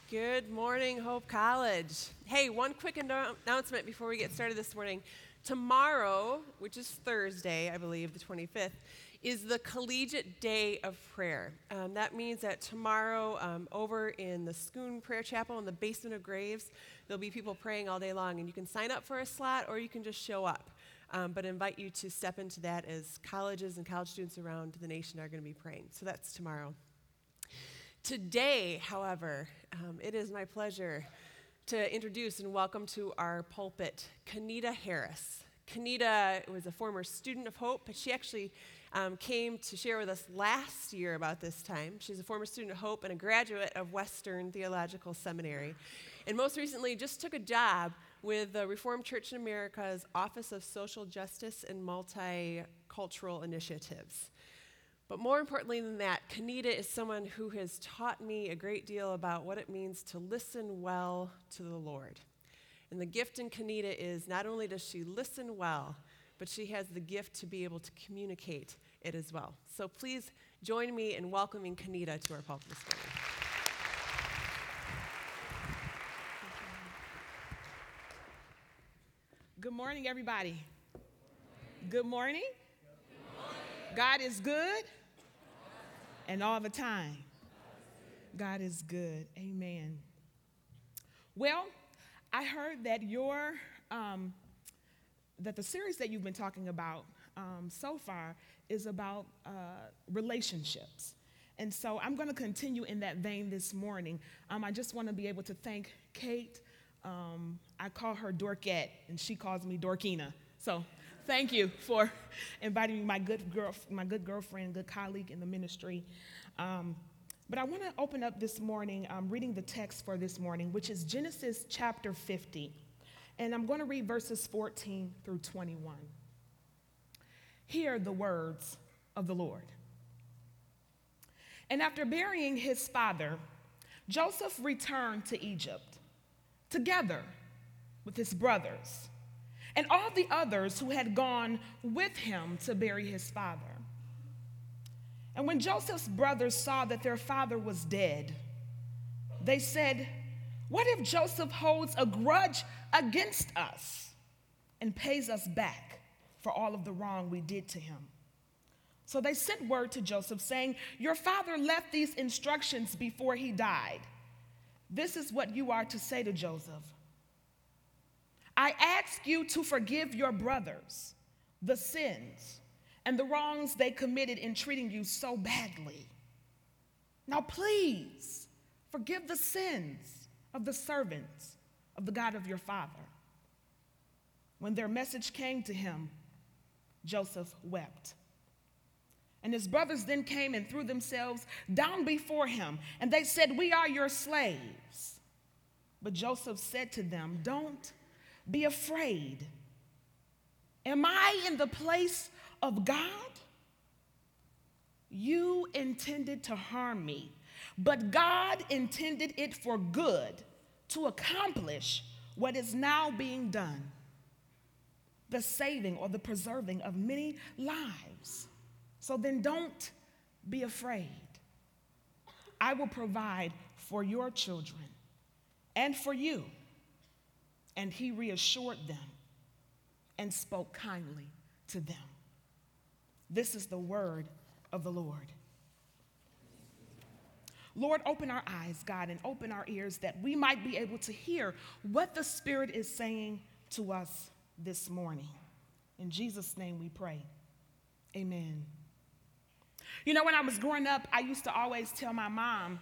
Good morning, Hope College. Hey, one quick announcement before we get started this morning. Tomorrow, which is Thursday, I believe, the 25th, is the Collegiate Day of Prayer. That means that tomorrow, over in the Schoon Prayer Chapel in the basement of Graves, there'll be people praying all day long, and you can sign up for a slot or you can just show up. But invite you to step into that as colleges and college students around the nation are going to be praying. So that's tomorrow. Today, however, it is my pleasure to introduce and welcome to our pulpit Kenita Harris. Kenita was a former student of Hope, but she actually came to share with us last year about this time. She's a former student of Hope and a graduate of Western Theological Seminary. And most recently just took a job with the Reformed Church in America's Office of Social Justice and Multicultural Initiatives. But more importantly than that, Kenita is someone who has taught me a great deal about what it means to listen well to the Lord. And the gift in Kenita is not only does she listen well, but she has the gift to be able to communicate it as well. So please join me in welcoming Kenita to our pulpit this morning. Good morning, everybody. Good morning. God is good, and all the time. God is good. Amen. Well, I heard that that the series that you've been talking about so far is about relationships. And so I'm going to continue in that vein this morning. I just want to be able to thank Kate. I call her Dorkette, and she calls me Dorkina. So thank you for inviting me, my good girlfriend, good colleague in the ministry. But I want to open up this morning, reading the text for this morning, which is Genesis chapter 50. And I'm going to read verses 14 through 21. Hear the words of the Lord. And after burying his father, Joseph returned to Egypt, together with his brothers and all the others who had gone with him to bury his father. And when Joseph's brothers saw that their father was dead, they said, "What if Joseph holds a grudge against us and pays us back for all of the wrong we did to him?" So they sent word to Joseph saying, "Your father left these instructions before he died. This is what you are to say to Joseph. I ask you to forgive your brothers the sins and the wrongs they committed in treating you so badly. Now please forgive the sins of the servants of the God of your father." When their message came to him, Joseph wept. And his brothers then came and threw themselves down before him, and they said, "We are your slaves." But Joseph said to them, "Don't be afraid. Am I in the place of God? You intended to harm me, but God intended it for good to accomplish what is now being done, the saving or the preserving of many lives. So then don't be afraid. I will provide for your children and for you." And he reassured them and spoke kindly to them. This is the word of the Lord. Lord, open our eyes, God, and open our ears that we might be able to hear what the Spirit is saying to us this morning. In Jesus' name we pray. Amen. You know, when I was growing up, I used to always tell my mom,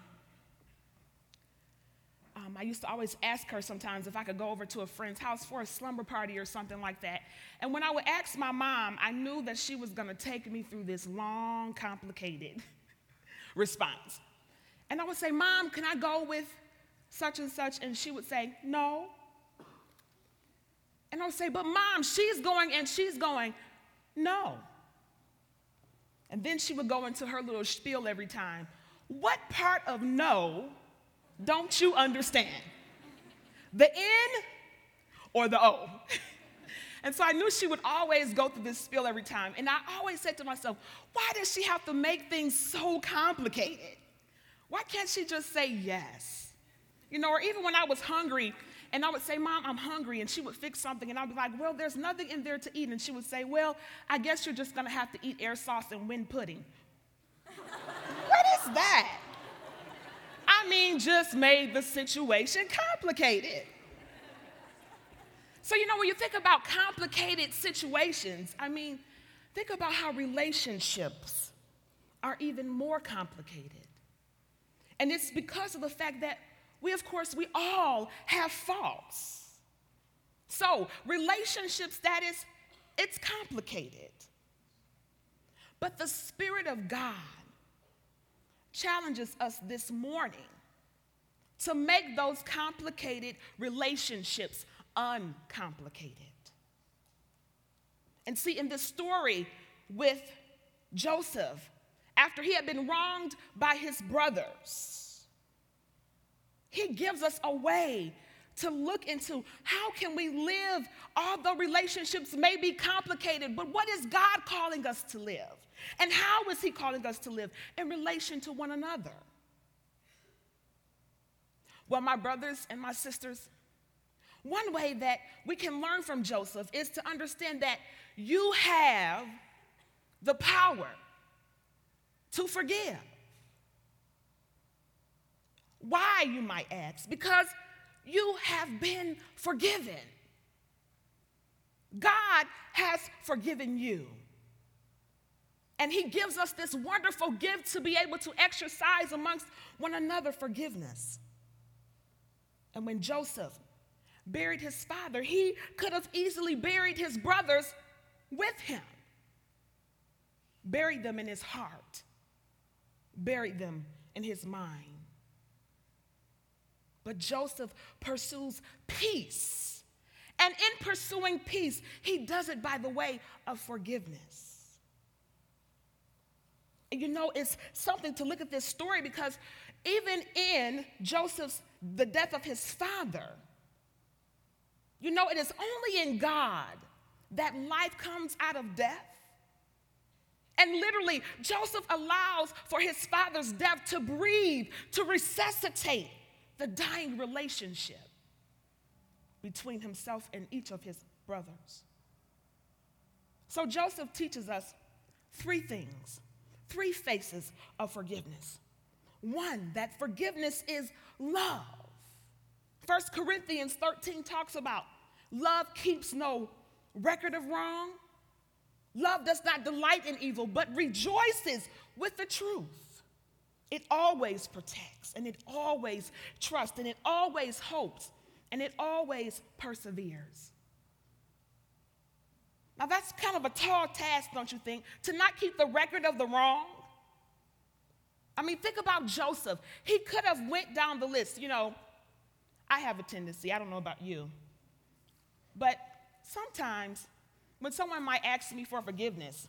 I used to always ask her sometimes if I could go over to a friend's house for a slumber party or something like that. And when I would ask my mom, I knew that she was going to take me through this long, complicated response. And I would say, "Mom, can I go with such and such?" And she would say, "No." And I would say, "But Mom, she's going and she's going." "No." And then she would go into her little spiel every time. "What part of no don't you understand? The N or the O?" And so I knew she would always go through this spiel every time. And I always said to myself, why does she have to make things so complicated? Why can't she just say yes? Or even when I was hungry, and I would say, Mom, I'm hungry, and she would fix something, and I'd be like, well, there's nothing in there to eat. And she would say, well, I guess you're just going to have to eat air sauce and wind pudding. What is that? Just made the situation complicated. So, when you think about complicated situations, think about how relationships are even more complicated. And it's because of the fact that we all have faults. So, relationship status, it's complicated. But the Spirit of God challenges us this morning to make those complicated relationships uncomplicated. And see, in this story with Joseph, after he had been wronged by his brothers, he gives us a way to look into how can we live, although relationships may be complicated, but what is God calling us to live? And how is he calling us to live in relation to one another? Well, my brothers and my sisters, one way that we can learn from Joseph is to understand that you have the power to forgive. Why, you might ask? Because you have been forgiven. God has forgiven you. And he gives us this wonderful gift to be able to exercise amongst one another forgiveness. And when Joseph buried his father, he could have easily buried his brothers with him. Buried them in his heart. Buried them in his mind. But Joseph pursues peace. And in pursuing peace, he does it by the way of forgiveness. And it's something to look at this story because even in the death of his father, it is only in God that life comes out of death. And literally, Joseph allows for his father's death to breathe, to resuscitate the dying relationship between himself and each of his brothers. So Joseph teaches us three things, three faces of forgiveness. One, that forgiveness is love. 1 Corinthians 13 talks about love keeps no record of wrong. Love does not delight in evil, but rejoices with the truth. It always protects, and it always trusts, and it always hopes, and it always perseveres. Now that's kind of a tall task, don't you think? To not keep the record of the wrong. Think about Joseph. He could have went down the list. I have a tendency, I don't know about you, but sometimes when someone might ask me for forgiveness,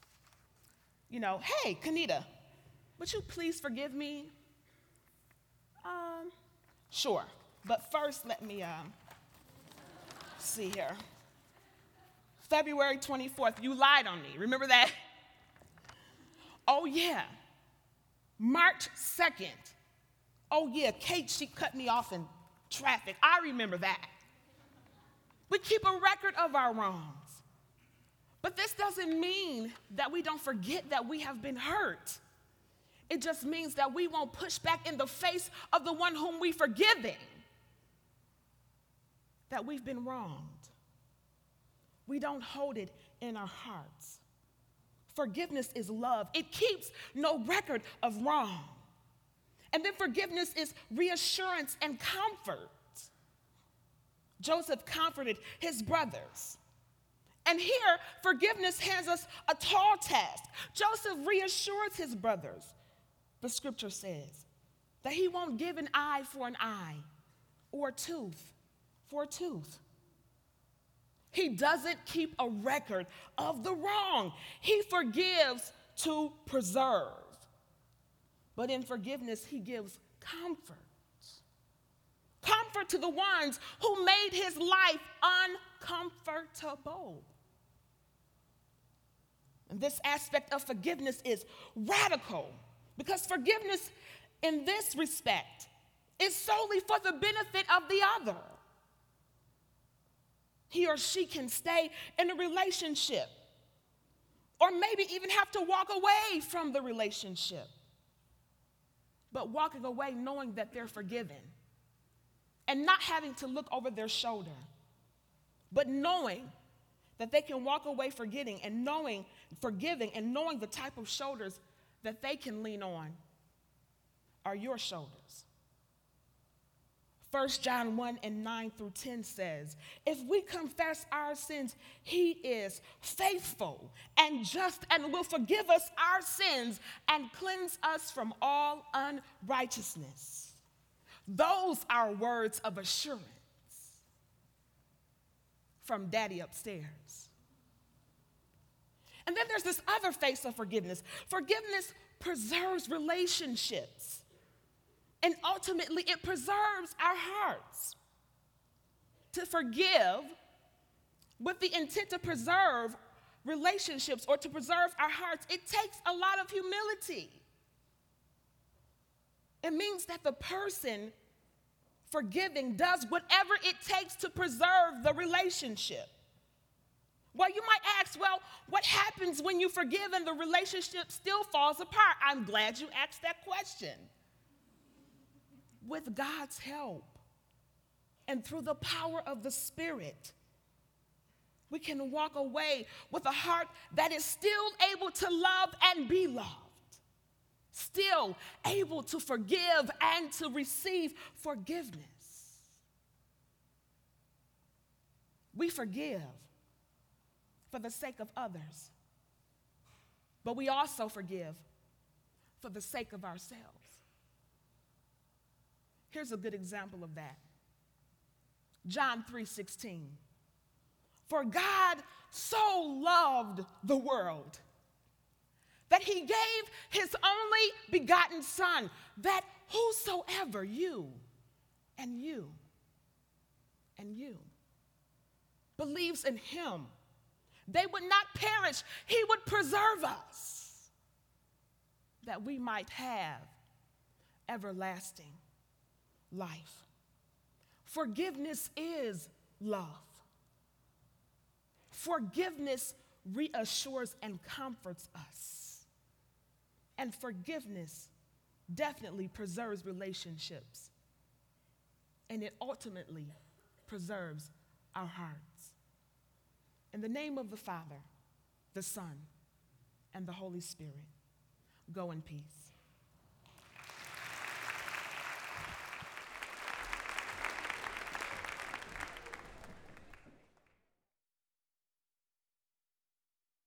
hey, Kanita, would you please forgive me? Sure, but first let me see here. February 24th, you lied on me. Remember that? Oh, yeah. March 2nd. Oh, yeah, Kate, she cut me off in traffic. I remember that. We keep a record of our wrongs. But this doesn't mean that we don't forget that we have been hurt. It just means that we won't push back in the face of the one whom we're forgiving, that we've been wronged. We don't hold it in our hearts. Forgiveness is love. It keeps no record of wrong. And then forgiveness is reassurance and comfort. Joseph comforted his brothers. And here, forgiveness hands us a tall task. Joseph reassures his brothers. The scripture says that he won't give an eye for an eye or a tooth for a tooth. He doesn't keep a record of the wrong. He forgives to preserve. But in forgiveness, he gives comfort. Comfort to the ones who made his life uncomfortable. And this aspect of forgiveness is radical because forgiveness in this respect is solely for the benefit of the other. He or she can stay in a relationship or maybe even have to walk away from the relationship, but walking away knowing that they're forgiven and not having to look over their shoulder, but knowing that they can walk away forgiving and knowing the type of shoulders that they can lean on are your shoulders. 1 John 1:9-10 says, if we confess our sins, he is faithful and just and will forgive us our sins and cleanse us from all unrighteousness. Those are words of assurance from Daddy upstairs. And then there's this other face of forgiveness. Forgiveness preserves relationships. And ultimately, it preserves our hearts. To forgive with the intent to preserve relationships or to preserve our hearts, it takes a lot of humility. It means that the person forgiving does whatever it takes to preserve the relationship. Well, you might ask, well, what happens when you forgive and the relationship still falls apart? I'm glad you asked that question. With God's help and through the power of the Spirit, we can walk away with a heart that is still able to love and be loved, still able to forgive and to receive forgiveness. We forgive for the sake of others, but we also forgive for the sake of ourselves. Here's a good example of that. John 3:16. For God so loved the world that he gave his only begotten Son, that whosoever you believes in him, they would not perish. He would preserve us, that we might have everlasting life. Forgiveness is love. Forgiveness reassures and comforts us. And forgiveness definitely preserves relationships. And it ultimately preserves our hearts. In the name of the Father, the Son, and the Holy Spirit, go in peace.